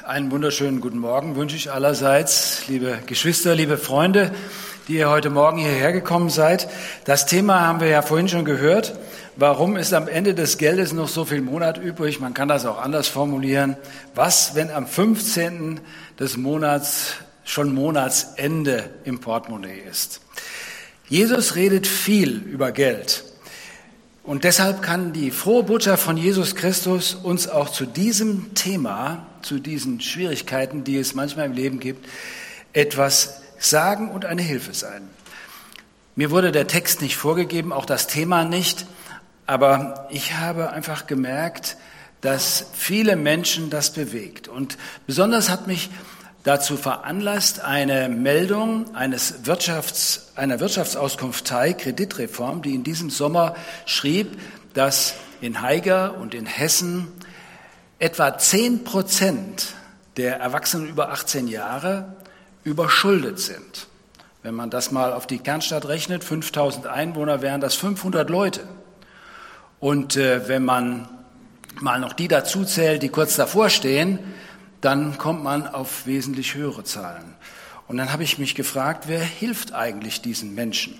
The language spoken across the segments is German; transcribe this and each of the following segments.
Einen wunderschönen guten Morgen wünsche ich allerseits, liebe Geschwister, liebe Freunde, die ihr heute Morgen hierher gekommen seid. Das Thema haben wir ja vorhin schon gehört. Warum ist am Ende des Geldes noch so viel Monat übrig? Man kann das auch anders formulieren. Was, wenn am 15. des Monats schon Monatsende im Portemonnaie ist? Jesus redet viel über Geld. Und deshalb kann die frohe Botschaft von Jesus Christus uns auch zu diesem Thema, zu diesen Schwierigkeiten, die es manchmal im Leben gibt, etwas sagen und eine Hilfe sein. Mir wurde der Text nicht vorgegeben, auch das Thema nicht, aber ich habe einfach gemerkt, dass viele Menschen das bewegt. Und besonders hat mich dazu veranlasst eine Meldung einer Wirtschaftsauskunft Teil, Kreditreform, die in diesem Sommer schrieb, dass in Haiger und in Hessen etwa 10% der Erwachsenen über 18 Jahre überschuldet sind. Wenn man das mal auf die Kernstadt rechnet, 5000 Einwohner, wären das 500 Leute. Und wenn man mal noch die dazu zählt, die kurz davor stehen, dann kommt man auf wesentlich höhere Zahlen. Und dann habe ich mich gefragt, wer hilft eigentlich diesen Menschen?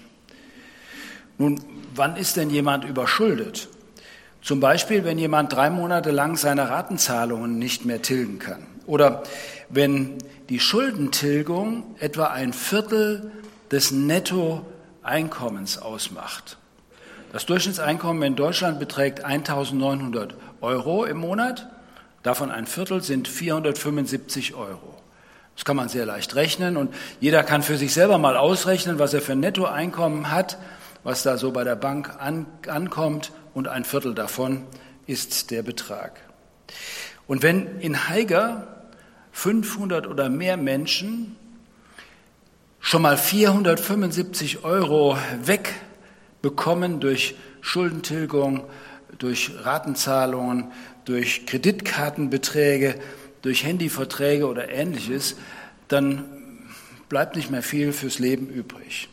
Nun, wann ist denn jemand überschuldet? Zum Beispiel, wenn jemand 3 Monate lang seine Ratenzahlungen nicht mehr tilgen kann. Oder wenn die Schuldentilgung etwa 1/4 des Nettoeinkommens ausmacht. Das Durchschnittseinkommen in Deutschland beträgt 1.900 Euro im Monat. Davon 1/4 sind 475 Euro. Das kann man sehr leicht rechnen und jeder kann für sich selber mal ausrechnen, was er für ein Nettoeinkommen hat, was da so bei der Bank ankommt, und 1/4 davon ist der Betrag. Und wenn in Haiger 500 oder mehr Menschen schon mal 475 Euro wegbekommen durch Schuldentilgung, durch Ratenzahlungen, durch Kreditkartenbeträge, durch Handyverträge oder Ähnliches, dann bleibt nicht mehr viel fürs Leben übrig.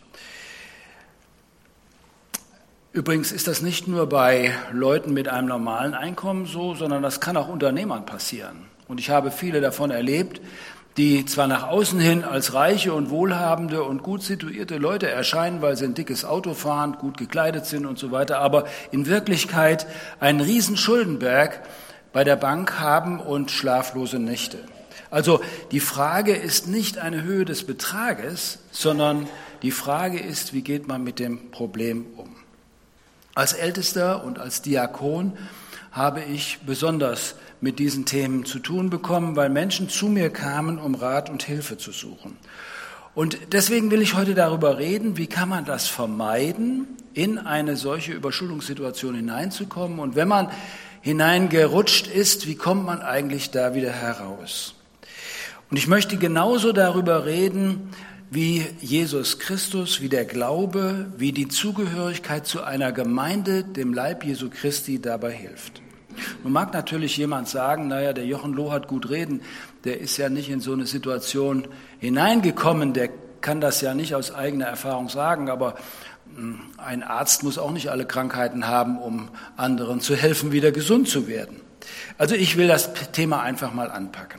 Übrigens ist das nicht nur bei Leuten mit einem normalen Einkommen so, sondern das kann auch Unternehmern passieren. Und ich habe viele davon erlebt, die zwar nach außen hin als reiche und wohlhabende und gut situierte Leute erscheinen, weil sie ein dickes Auto fahren, gut gekleidet sind und so weiter, aber in Wirklichkeit einen riesen Schuldenberg bei der Bank haben und schlaflose Nächte. Also die Frage ist nicht eine Höhe des Betrages, sondern die Frage ist, wie geht man mit dem Problem um? Als Ältester und als Diakon habe ich besonders mit diesen Themen zu tun bekommen, weil Menschen zu mir kamen, um Rat und Hilfe zu suchen. Und deswegen will ich heute darüber reden, wie kann man das vermeiden, in eine solche Überschuldungssituation hineinzukommen. Und wenn man hineingerutscht ist, wie kommt man eigentlich da wieder heraus? Und ich möchte genauso darüber reden, wie Jesus Christus, wie der Glaube, wie die Zugehörigkeit zu einer Gemeinde, dem Leib Jesu Christi, dabei hilft. Nun mag natürlich jemand sagen, naja, der Jochen Loh hat gut reden, der ist ja nicht in so eine Situation hineingekommen, der kann das ja nicht aus eigener Erfahrung sagen, aber ein Arzt muss auch nicht alle Krankheiten haben, um anderen zu helfen, wieder gesund zu werden. Also ich will das Thema einfach mal anpacken.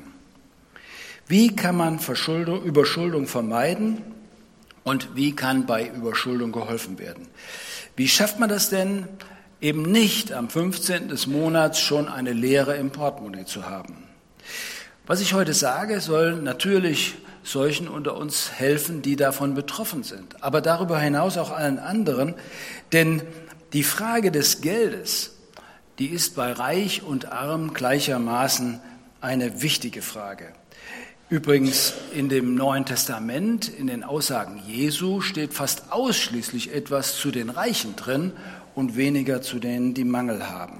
Wie kann man Überschuldung vermeiden und wie kann bei Überschuldung geholfen werden? Wie schafft man das denn, eben nicht am 15. des Monats schon eine Leere im Portemonnaie zu haben? Was ich heute sage, soll natürlich solchen unter uns helfen, die davon betroffen sind, aber darüber hinaus auch allen anderen, denn die Frage des Geldes, die ist bei Reich und Arm gleichermaßen eine wichtige Frage. Übrigens in dem Neuen Testament, in den Aussagen Jesu, steht fast ausschließlich etwas zu den Reichen drin und weniger zu denen, die Mangel haben.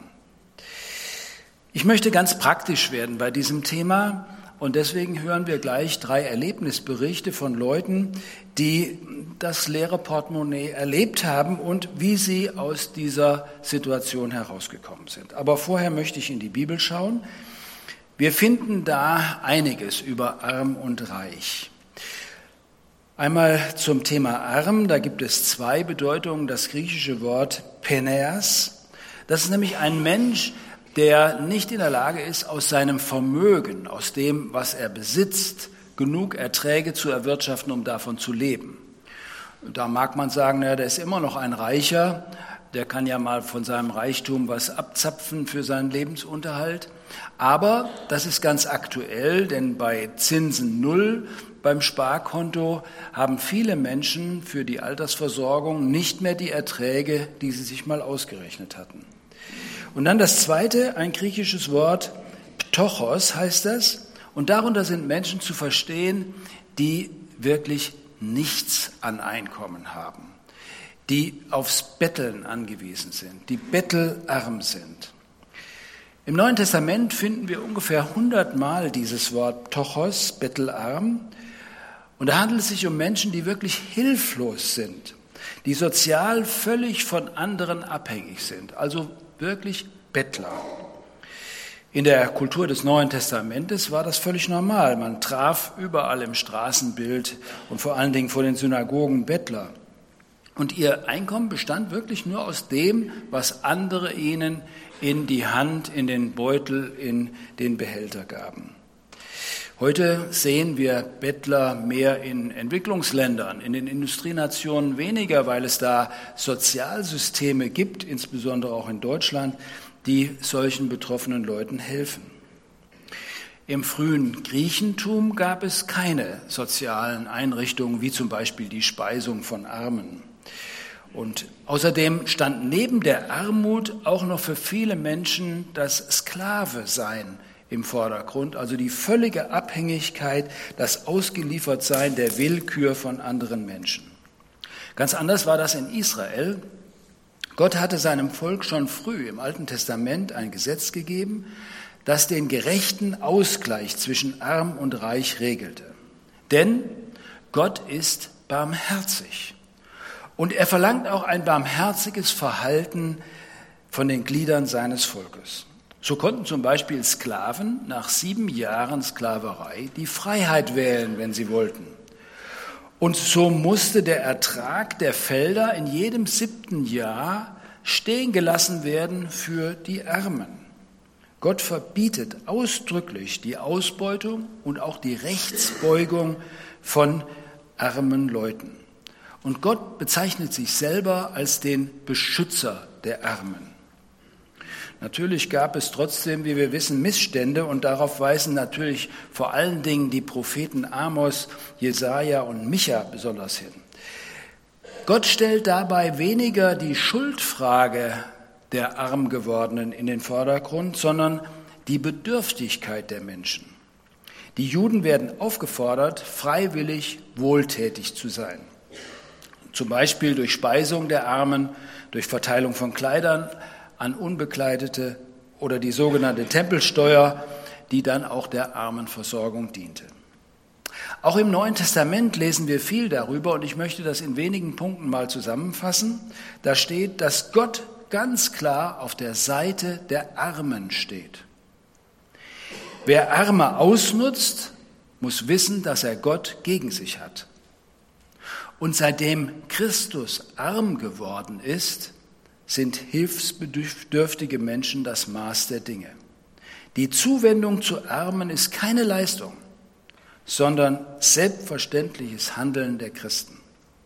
Ich möchte ganz praktisch werden bei diesem Thema und deswegen hören wir gleich 3 Erlebnisberichte von Leuten, die das leere Portemonnaie erlebt haben und wie sie aus dieser Situation herausgekommen sind. Aber vorher möchte ich in die Bibel schauen. Wir finden da einiges über Arm und Reich. Einmal zum Thema Arm, da gibt es 2 Bedeutungen. Das griechische Wort Peneas, das ist nämlich ein Mensch, der nicht in der Lage ist, aus seinem Vermögen, aus dem, was er besitzt, genug Erträge zu erwirtschaften, um davon zu leben. Da mag man sagen, naja, der ist immer noch ein Reicher, der kann ja mal von seinem Reichtum was abzapfen für seinen Lebensunterhalt. Aber das ist ganz aktuell, denn bei Zinsen 0 beim Sparkonto haben viele Menschen für die Altersversorgung nicht mehr die Erträge, die sie sich mal ausgerechnet hatten. Und dann das zweite, ein griechisches Wort, Ptochos heißt das. Und darunter sind Menschen zu verstehen, die wirklich nichts an Einkommen haben, die aufs Betteln angewiesen sind, die bettelarm sind. Im Neuen Testament finden wir ungefähr 100 Mal dieses Wort Ptochos, bettelarm. Und da handelt es sich um Menschen, die wirklich hilflos sind, die sozial völlig von anderen abhängig sind, also wirklich Bettler. In der Kultur des Neuen Testamentes war das völlig normal. Man traf überall im Straßenbild und vor allen Dingen vor den Synagogen Bettler. Und ihr Einkommen bestand wirklich nur aus dem, was andere ihnen in die Hand, in den Beutel, in den Behälter gaben. Heute sehen wir Bettler mehr in Entwicklungsländern, in den Industrienationen weniger, weil es da Sozialsysteme gibt, insbesondere auch in Deutschland, die solchen betroffenen Leuten helfen. Im frühen Griechentum gab es keine sozialen Einrichtungen, wie zum Beispiel die Speisung von Armen. Und außerdem stand neben der Armut auch noch für viele Menschen das Sklave-Sein im Vordergrund, also die völlige Abhängigkeit, das Ausgeliefertsein der Willkür von anderen Menschen. Ganz anders war das in Israel. Gott hatte seinem Volk schon früh im Alten Testament ein Gesetz gegeben, das den gerechten Ausgleich zwischen Arm und Reich regelte. Denn Gott ist barmherzig. Und er verlangt auch ein barmherziges Verhalten von den Gliedern seines Volkes. So konnten zum Beispiel Sklaven nach 7 Jahren Sklaverei die Freiheit wählen, wenn sie wollten. Und so musste der Ertrag der Felder in jedem 7. Jahr stehen gelassen werden für die Armen. Gott verbietet ausdrücklich die Ausbeutung und auch die Rechtsbeugung von armen Leuten. Und Gott bezeichnet sich selber als den Beschützer der Armen. Natürlich gab es trotzdem, wie wir wissen, Missstände und darauf weisen natürlich vor allen Dingen die Propheten Amos, Jesaja und Micha besonders hin. Gott stellt dabei weniger die Schuldfrage der Armgewordenen in den Vordergrund, sondern die Bedürftigkeit der Menschen. Die Juden werden aufgefordert, freiwillig wohltätig zu sein. Zum Beispiel durch Speisung der Armen, durch Verteilung von Kleidern an Unbekleidete oder die sogenannte Tempelsteuer, die dann auch der Armenversorgung diente. Auch im Neuen Testament lesen wir viel darüber und ich möchte das in wenigen Punkten mal zusammenfassen. Da steht, dass Gott ganz klar auf der Seite der Armen steht. Wer Arme ausnutzt, muss wissen, dass er Gott gegen sich hat. Und seitdem Christus arm geworden ist, sind hilfsbedürftige Menschen das Maß der Dinge. Die Zuwendung zu Armen ist keine Leistung, sondern selbstverständliches Handeln der Christen.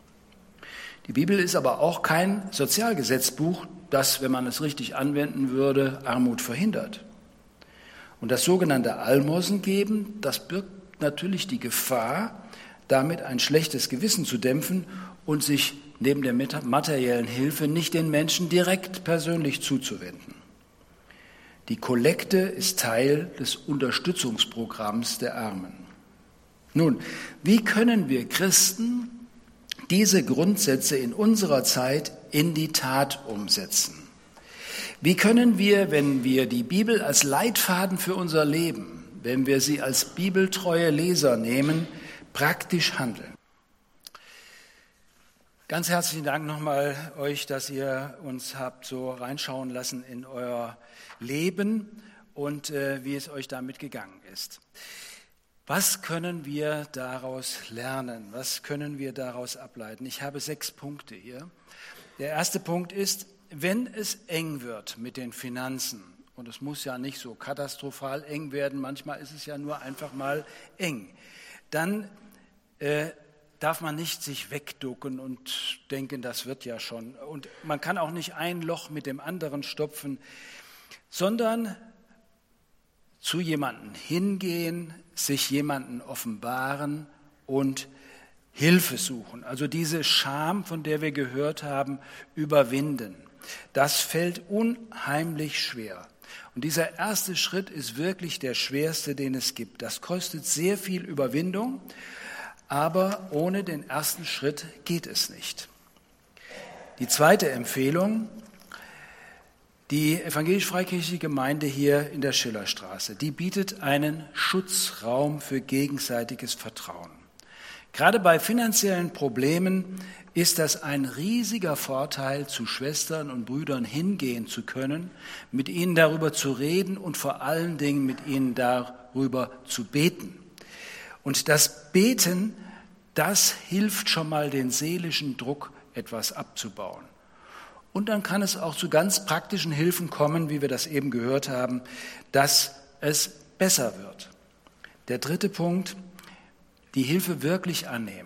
Die Bibel ist aber auch kein Sozialgesetzbuch, das, wenn man es richtig anwenden würde, Armut verhindert. Und das sogenannte Almosengeben, das birgt natürlich die Gefahr, damit ein schlechtes Gewissen zu dämpfen und sich neben der materiellen Hilfe nicht den Menschen direkt persönlich zuzuwenden. Die Kollekte ist Teil des Unterstützungsprogramms der Armen. Nun, wie können wir Christen diese Grundsätze in unserer Zeit in die Tat umsetzen? Wie können wir, wenn wir die Bibel als Leitfaden für unser Leben, wenn wir sie als bibeltreue Leser nehmen, praktisch handeln? Ganz herzlichen Dank nochmal euch, dass ihr uns habt so reinschauen lassen in euer Leben und wie es euch damit gegangen ist. Was können wir daraus lernen? Was können wir daraus ableiten? Ich habe 6 Punkte hier. Der erste Punkt ist, wenn es eng wird mit den Finanzen Und es muss ja nicht so katastrophal eng werden, manchmal ist es ja nur einfach mal eng. Dann darf man nicht sich wegducken und denken, das wird ja schon. Und man kann auch nicht ein Loch mit dem anderen stopfen, sondern zu jemandem hingehen, sich jemanden offenbaren und Hilfe suchen. Also diese Scham, von der wir gehört haben, überwinden. Das fällt unheimlich schwer. Und dieser erste Schritt ist wirklich der schwerste, den es gibt. Das kostet sehr viel Überwindung, aber ohne den ersten Schritt geht es nicht. Die zweite Empfehlung: die evangelisch-freikirchliche Gemeinde hier in der Schillerstraße, die bietet einen Schutzraum für gegenseitiges Vertrauen. Gerade bei finanziellen Problemen ist das ein riesiger Vorteil, zu Schwestern und Brüdern hingehen zu können, mit ihnen darüber zu reden und vor allen Dingen mit ihnen darüber zu beten. Und das Beten, das hilft schon mal, den seelischen Druck etwas abzubauen. Und dann kann es auch zu ganz praktischen Hilfen kommen, wie wir das eben gehört haben, dass es besser wird. Der dritte Punkt: die Hilfe wirklich annehmen.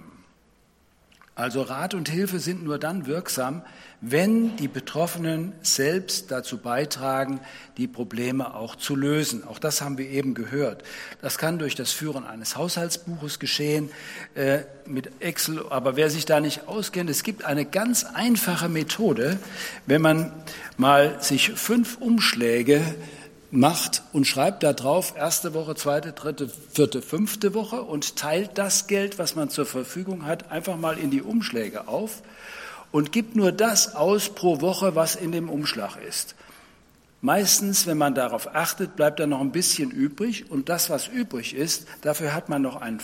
Also Rat und Hilfe sind nur dann wirksam, wenn die Betroffenen selbst dazu beitragen, die Probleme auch zu lösen. Auch das haben wir eben gehört. Das kann durch das Führen eines Haushaltsbuches geschehen, mit Excel. Aber wer sich da nicht auskennt, es gibt eine ganz einfache Methode, wenn man mal sich 5 Umschläge macht und schreibt da drauf, 1. Woche, 2., 3., 4., 5. Woche und teilt das Geld, was man zur Verfügung hat, einfach mal in die Umschläge auf und gibt nur das aus pro Woche, was in dem Umschlag ist. Meistens, wenn man darauf achtet, bleibt da noch ein bisschen übrig und das, was übrig ist, dafür hat man noch einen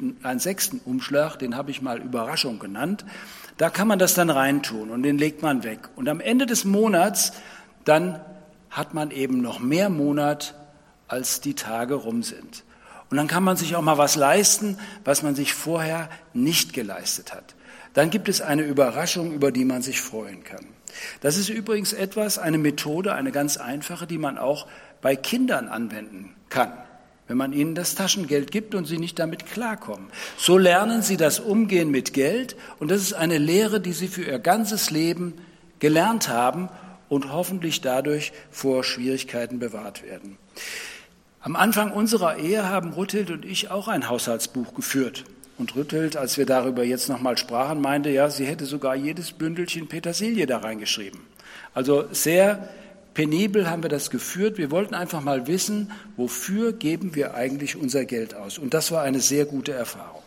6. Umschlag, den habe ich mal Überraschung genannt. Da kann man das dann reintun und den legt man weg. Und am Ende des Monats dann hat man eben noch mehr Monat, als die Tage rum sind. Und dann kann man sich auch mal was leisten, was man sich vorher nicht geleistet hat. Dann gibt es eine Überraschung, über die man sich freuen kann. Das ist übrigens eine Methode, eine ganz einfache, die man auch bei Kindern anwenden kann, wenn man ihnen das Taschengeld gibt und sie nicht damit klarkommen. So lernen sie das Umgehen mit Geld und das ist eine Lehre, die sie für ihr ganzes Leben gelernt haben und hoffentlich dadurch vor Schwierigkeiten bewahrt werden. Am Anfang unserer Ehe haben Rütthild und ich auch ein Haushaltsbuch geführt. Und Rütthild, als wir darüber jetzt nochmal sprachen, meinte, ja, sie hätte sogar jedes Bündelchen Petersilie da reingeschrieben. Also sehr penibel haben wir das geführt. Wir wollten einfach mal wissen, wofür geben wir eigentlich unser Geld aus. Und das war eine sehr gute Erfahrung.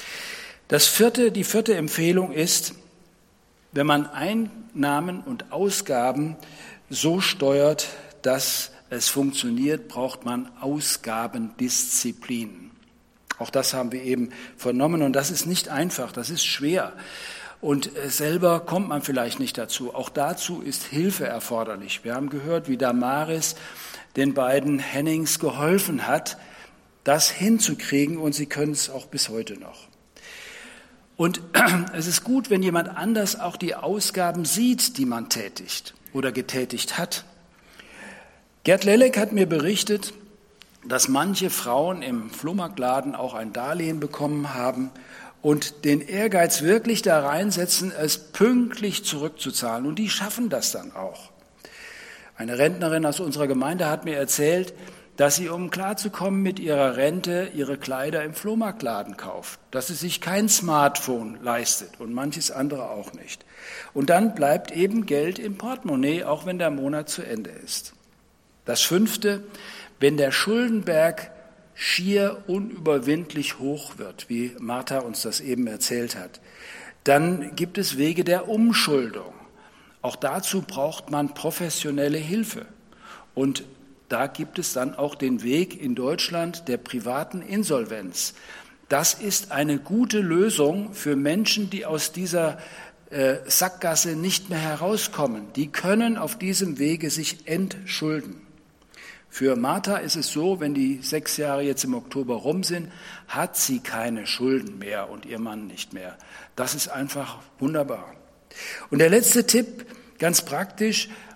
Die vierte Empfehlung ist, wenn man Einnahmen und Ausgaben so steuert, dass es funktioniert, braucht man Ausgabendisziplin. Auch das haben wir eben vernommen und das ist nicht einfach, das ist schwer. Und selber kommt man vielleicht nicht dazu. Auch dazu ist Hilfe erforderlich. Wir haben gehört, wie Damaris den beiden Hennings geholfen hat, das hinzukriegen und sie können es auch bis heute noch. Und es ist gut, wenn jemand anders auch die Ausgaben sieht, die man tätigt oder getätigt hat. Gerd Lelek hat mir berichtet, dass manche Frauen im Flohmarktladen auch ein Darlehen bekommen haben und den Ehrgeiz wirklich da reinsetzen, es pünktlich zurückzuzahlen. Und die schaffen das dann auch. Eine Rentnerin aus unserer Gemeinde hat mir erzählt, dass sie, um klarzukommen mit ihrer Rente, ihre Kleider im Flohmarktladen kauft, dass sie sich kein Smartphone leistet und manches andere auch nicht. Und dann bleibt eben Geld im Portemonnaie, auch wenn der Monat zu Ende ist. Das 5., wenn der Schuldenberg schier unüberwindlich hoch wird, wie Martha uns das eben erzählt hat, dann gibt es Wege der Umschuldung. Auch dazu braucht man professionelle Hilfe. Und da gibt es dann auch den Weg in Deutschland der privaten Insolvenz. Das ist eine gute Lösung für Menschen, die aus dieser Sackgasse nicht mehr herauskommen. Die können auf diesem Wege sich entschulden. Für Martha ist es so, wenn die 6 Jahre jetzt im Oktober rum sind, hat sie keine Schulden mehr und ihr Mann nicht mehr. Das ist einfach wunderbar. Und der letzte Tipp, ganz praktisch,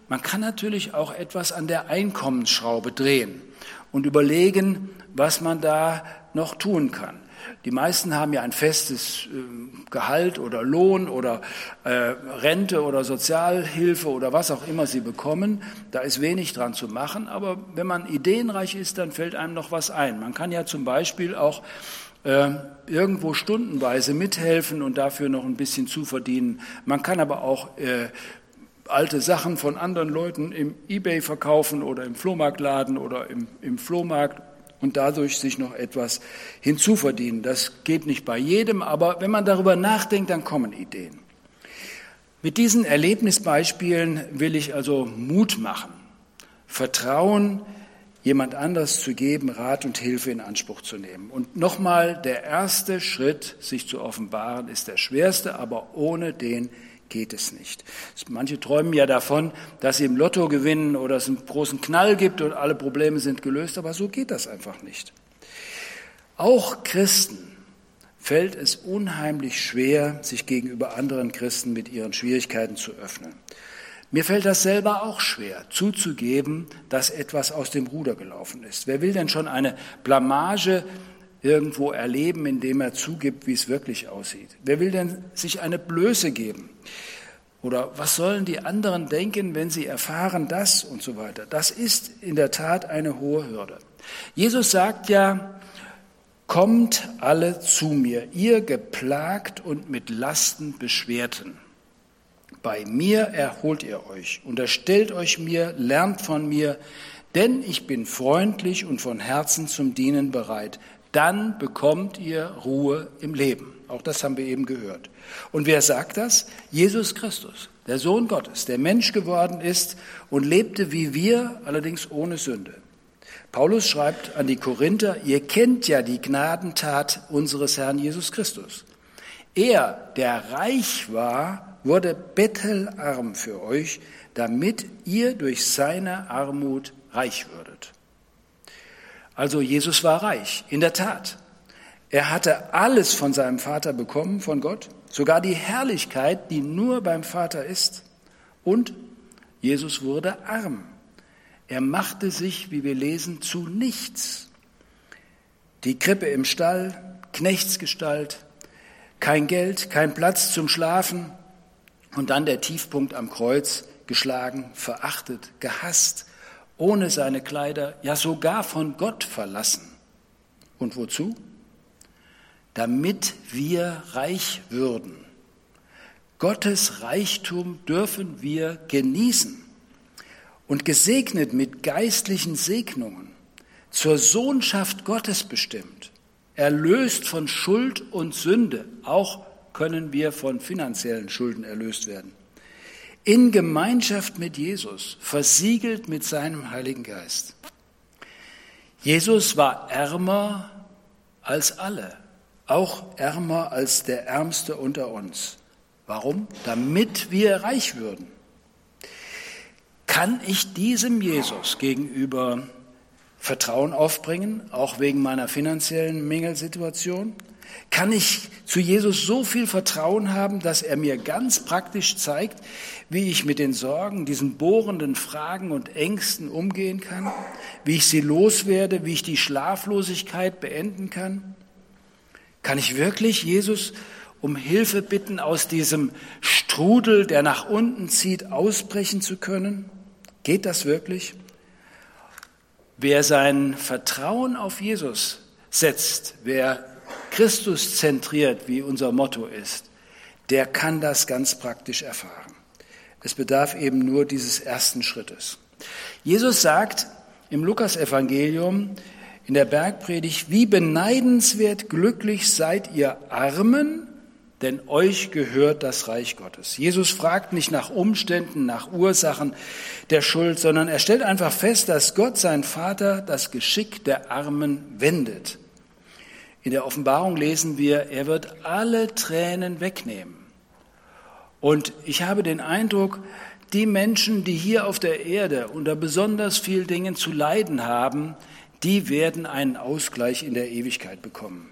man kann natürlich auch etwas an der Einkommensschraube drehen und überlegen, was man da noch tun kann. Die meisten haben ja ein festes Gehalt oder Lohn oder Rente oder Sozialhilfe oder was auch immer sie bekommen. Da ist wenig dran zu machen, aber wenn man ideenreich ist, dann fällt einem noch was ein. Man kann ja zum Beispiel auch irgendwo stundenweise mithelfen und dafür noch ein bisschen zuverdienen. Man kann aber auch alte Sachen von anderen Leuten im eBay verkaufen oder im Flohmarktladen oder im Flohmarkt und dadurch sich noch etwas hinzuverdienen. Das geht nicht bei jedem, aber wenn man darüber nachdenkt, dann kommen Ideen. Mit diesen Erlebnisbeispielen will ich also Mut machen, Vertrauen, jemand anders zu geben, Rat und Hilfe in Anspruch zu nehmen. Und nochmal, der erste Schritt, sich zu offenbaren, ist der schwerste, aber ohne den geht es nicht. Manche träumen ja davon, dass sie im Lotto gewinnen oder es einen großen Knall gibt und alle Probleme sind gelöst, aber so geht das einfach nicht. Auch Christen fällt es unheimlich schwer, sich gegenüber anderen Christen mit ihren Schwierigkeiten zu öffnen. Mir fällt das selber auch schwer, zuzugeben, dass etwas aus dem Ruder gelaufen ist. Wer will denn schon eine Blamage irgendwo erleben, indem er zugibt, wie es wirklich aussieht? Wer will denn sich eine Blöße geben? Oder was sollen die anderen denken, wenn sie erfahren das und so weiter? Das ist in der Tat eine hohe Hürde. Jesus sagt ja, kommt alle zu mir, ihr geplagt und mit Lasten Beschwerten. Bei mir erholt ihr euch, unterstellt euch mir, lernt von mir, denn ich bin freundlich und von Herzen zum Dienen bereit. Dann bekommt ihr Ruhe im Leben. Auch das haben wir eben gehört. Und wer sagt das? Jesus Christus, der Sohn Gottes, der Mensch geworden ist und lebte wie wir, allerdings ohne Sünde. Paulus schreibt an die Korinther, ihr kennt ja die Gnadentat unseres Herrn Jesus Christus. Er, der reich war, wurde bettelarm für euch, damit ihr durch seine Armut reich würdet. Also Jesus war reich, in der Tat. Er hatte alles von seinem Vater bekommen, von Gott, sogar die Herrlichkeit, die nur beim Vater ist. Und Jesus wurde arm. Er machte sich, wie wir lesen, zu nichts. Die Krippe im Stall, Knechtsgestalt, kein Geld, kein Platz zum Schlafen und dann der Tiefpunkt am Kreuz, geschlagen, verachtet, gehasst, ohne seine Kleider, ja sogar von Gott verlassen. Und wozu? Damit wir reich würden. Gottes Reichtum dürfen wir genießen und gesegnet mit geistlichen Segnungen, zur Sohnschaft Gottes bestimmt, erlöst von Schuld und Sünde, auch können wir von finanziellen Schulden erlöst werden. In Gemeinschaft mit Jesus, versiegelt mit seinem Heiligen Geist. Jesus war ärmer als alle, auch ärmer als der Ärmste unter uns. Warum? Damit wir reich würden. Kann ich diesem Jesus gegenüber Vertrauen aufbringen, auch wegen meiner finanziellen Mängelsituation? Kann ich zu Jesus so viel Vertrauen haben, dass er mir ganz praktisch zeigt, wie ich mit den Sorgen, diesen bohrenden Fragen und Ängsten umgehen kann, wie ich sie loswerde, wie ich die Schlaflosigkeit beenden kann? Kann ich wirklich Jesus um Hilfe bitten, aus diesem Strudel, der nach unten zieht, ausbrechen zu können? Geht das wirklich? Wer sein Vertrauen auf Jesus setzt, wer Christus zentriert, wie unser Motto ist, der kann das ganz praktisch erfahren. Es bedarf eben nur dieses ersten Schrittes. Jesus sagt im Lukasevangelium in der Bergpredigt, wie beneidenswert glücklich seid ihr Armen, denn euch gehört das Reich Gottes. Jesus fragt nicht nach Umständen, nach Ursachen der Schuld, sondern er stellt einfach fest, dass Gott, sein Vater, das Geschick der Armen wendet. In der Offenbarung lesen wir, er wird alle Tränen wegnehmen. Und ich habe den Eindruck, die Menschen, die hier auf der Erde unter besonders vielen Dingen zu leiden haben, die werden einen Ausgleich in der Ewigkeit bekommen.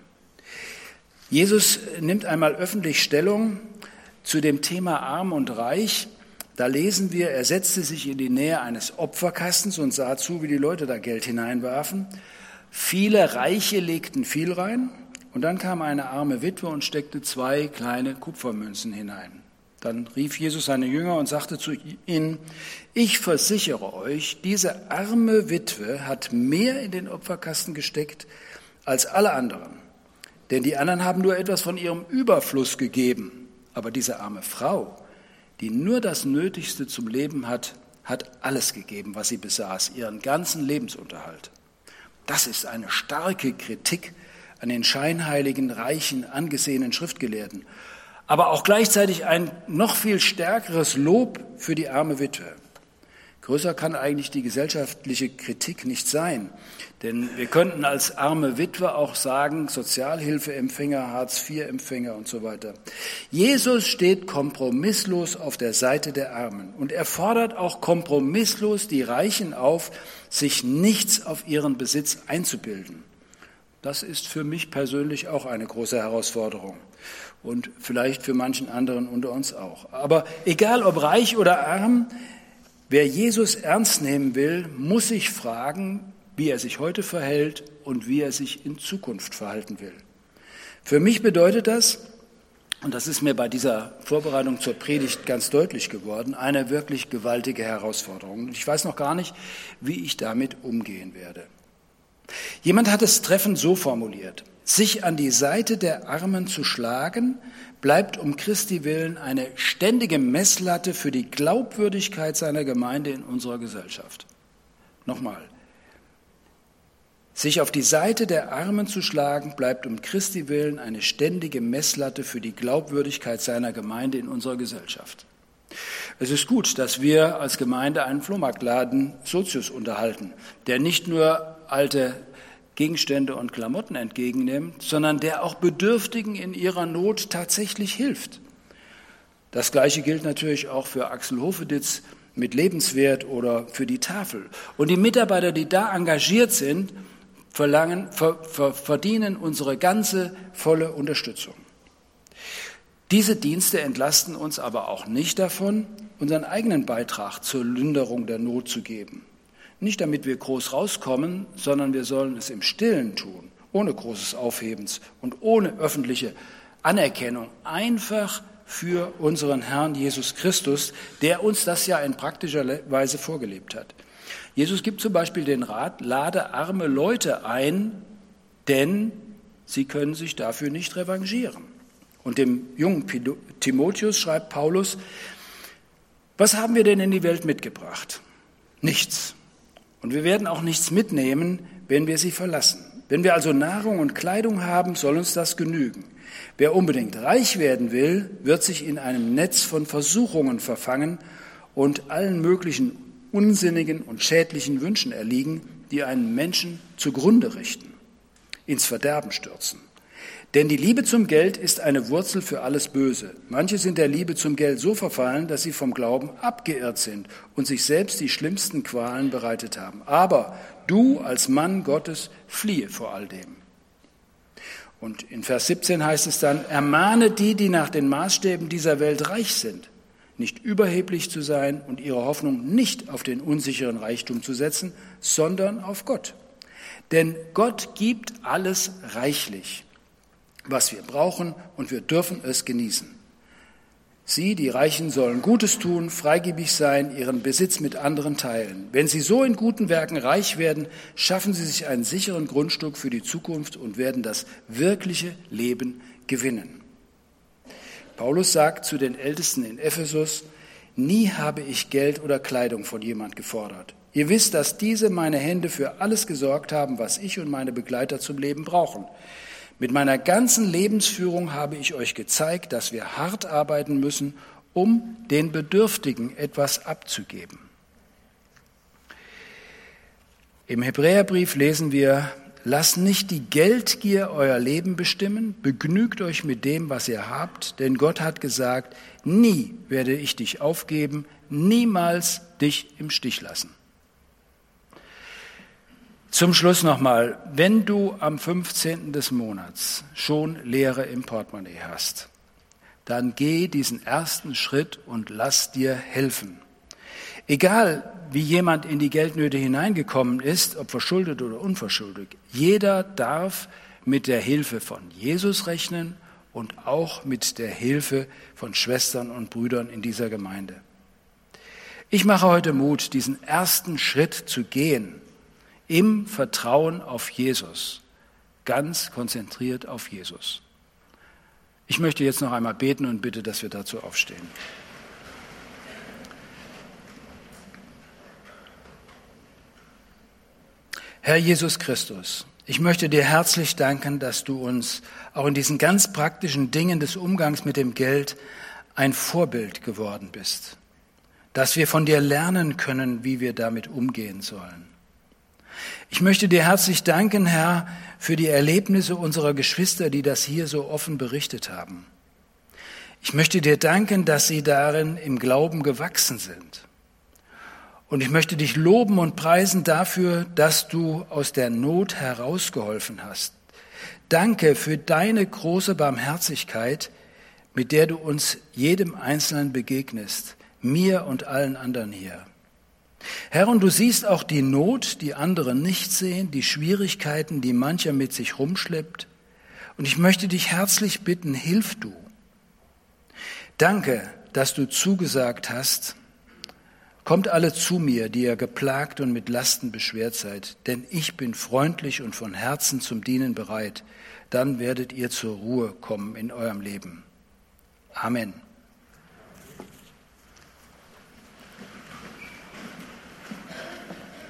Jesus nimmt einmal öffentlich Stellung zu dem Thema Arm und Reich, Da lesen wir, er setzte sich in die Nähe eines Opferkastens und sah zu, wie die Leute da Geld hineinwarfen. Viele Reiche legten viel rein und dann kam eine arme Witwe und steckte 2 kleine Kupfermünzen hinein. Dann rief Jesus seine Jünger und sagte zu ihnen, ich versichere euch, diese arme Witwe hat mehr in den Opferkasten gesteckt als alle anderen. Denn die anderen haben nur etwas von ihrem Überfluss gegeben. Aber diese arme Frau, die nur das Nötigste zum Leben hat, hat alles gegeben, was sie besaß, ihren ganzen Lebensunterhalt. Das ist eine starke Kritik an den scheinheiligen, reichen, angesehenen Schriftgelehrten, aber auch gleichzeitig ein noch viel stärkeres Lob für die arme Witwe. Größer kann eigentlich die gesellschaftliche Kritik nicht sein, denn wir könnten als arme Witwe auch sagen, Sozialhilfeempfänger, Hartz-IV-Empfänger und so weiter. Jesus steht kompromisslos auf der Seite der Armen und er fordert auch kompromisslos die Reichen auf, sich nichts auf ihren Besitz einzubilden. Das ist für mich persönlich auch eine große Herausforderung und vielleicht für manchen anderen unter uns auch. Aber egal ob reich oder arm, wer Jesus ernst nehmen will, muss sich fragen, wie er sich heute verhält und wie er sich in Zukunft verhalten will. Für mich bedeutet das, und das ist mir bei dieser Vorbereitung zur Predigt ganz deutlich geworden, eine wirklich gewaltige Herausforderung. Ich weiß noch gar nicht, wie ich damit umgehen werde. Jemand hat es treffend so formuliert: Sich an die Seite der Armen zu schlagen, bleibt um Christi willen eine ständige Messlatte für die Glaubwürdigkeit seiner Gemeinde in unserer Gesellschaft. Nochmal. Sich auf die Seite der Armen zu schlagen, bleibt um Christi willen eine ständige Messlatte für die Glaubwürdigkeit seiner Gemeinde in unserer Gesellschaft. Es ist gut, dass wir als Gemeinde einen Flohmarktladen Sozius unterhalten, der nicht nur alte Gegenstände und Klamotten entgegennimmt, sondern der auch Bedürftigen in ihrer Not tatsächlich hilft. Das Gleiche gilt natürlich auch für Axel Hofeditz mit Lebenswert oder für die Tafel. Und die Mitarbeiter, die da engagiert sind, verdienen unsere ganze volle Unterstützung. Diese Dienste entlasten uns aber auch nicht davon, unseren eigenen Beitrag zur Linderung der Not zu geben. Nicht damit wir groß rauskommen, sondern wir sollen es im Stillen tun, ohne großes Aufhebens und ohne öffentliche Anerkennung, einfach für unseren Herrn Jesus Christus, der uns das ja in praktischer Weise vorgelebt hat. Jesus gibt zum Beispiel den Rat, lade arme Leute ein, denn sie können sich dafür nicht revanchieren. Und dem jungen Timotheus schreibt Paulus, was haben wir denn in die Welt mitgebracht? Nichts. Und wir werden auch nichts mitnehmen, wenn wir sie verlassen. Wenn wir also Nahrung und Kleidung haben, soll uns das genügen. Wer unbedingt reich werden will, wird sich in einem Netz von Versuchungen verfangen und allen möglichen unsinnigen und schädlichen Wünschen erliegen, die einen Menschen zugrunde richten, ins Verderben stürzen. Denn die Liebe zum Geld ist eine Wurzel für alles Böse. Manche sind der Liebe zum Geld so verfallen, dass sie vom Glauben abgeirrt sind und sich selbst die schlimmsten Qualen bereitet haben. Aber du als Mann Gottes fliehe vor all dem. Und in Vers 17 heißt es dann, ermahne die nach den Maßstäben dieser Welt reich sind, nicht überheblich zu sein und ihre Hoffnung nicht auf den unsicheren Reichtum zu setzen, sondern auf Gott. Denn Gott gibt alles reichlich, was wir brauchen, und wir dürfen es genießen. Sie, die Reichen, sollen Gutes tun, freigebig sein, ihren Besitz mit anderen teilen. Wenn sie so in guten Werken reich werden, schaffen sie sich einen sicheren Grundstück für die Zukunft und werden das wirkliche Leben gewinnen. Paulus sagt zu den Ältesten in Ephesus, nie habe ich Geld oder Kleidung von jemand gefordert. Ihr wisst, dass diese meine Hände für alles gesorgt haben, was ich und meine Begleiter zum Leben brauchen. Mit meiner ganzen Lebensführung habe ich euch gezeigt, dass wir hart arbeiten müssen, um den Bedürftigen etwas abzugeben. Im Hebräerbrief lesen wir, lasst nicht die Geldgier euer Leben bestimmen, begnügt euch mit dem, was ihr habt, denn Gott hat gesagt, nie werde ich dich aufgeben, niemals dich im Stich lassen. Zum Schluss nochmal, wenn du am 15. des Monats schon Leere im Portemonnaie hast, dann geh diesen ersten Schritt und lass dir helfen. Egal, wie jemand in die Geldnöte hineingekommen ist, ob verschuldet oder unverschuldet, jeder darf mit der Hilfe von Jesus rechnen und auch mit der Hilfe von Schwestern und Brüdern in dieser Gemeinde. Ich mache heute Mut, diesen ersten Schritt zu gehen, im Vertrauen auf Jesus, ganz konzentriert auf Jesus. Ich möchte jetzt noch einmal beten und bitte, dass wir dazu aufstehen. Herr Jesus Christus, ich möchte dir herzlich danken, dass du uns auch in diesen ganz praktischen Dingen des Umgangs mit dem Geld ein Vorbild geworden bist, dass wir von dir lernen können, wie wir damit umgehen sollen. Ich möchte dir herzlich danken, Herr, für die Erlebnisse unserer Geschwister, die das hier so offen berichtet haben. Ich möchte dir danken, dass sie darin im Glauben gewachsen sind. Und ich möchte dich loben und preisen dafür, dass du aus der Not herausgeholfen hast. Danke für deine große Barmherzigkeit, mit der du uns jedem Einzelnen begegnest, mir und allen anderen hier. Herr, und du siehst auch die Not, die andere nicht sehen, die Schwierigkeiten, die mancher mit sich rumschleppt. Und ich möchte dich herzlich bitten, hilf du. Danke, dass du zugesagt hast, kommt alle zu mir, die ihr geplagt und mit Lasten beschwert seid, denn ich bin freundlich und von Herzen zum Dienen bereit. Dann werdet ihr zur Ruhe kommen in eurem Leben. Amen.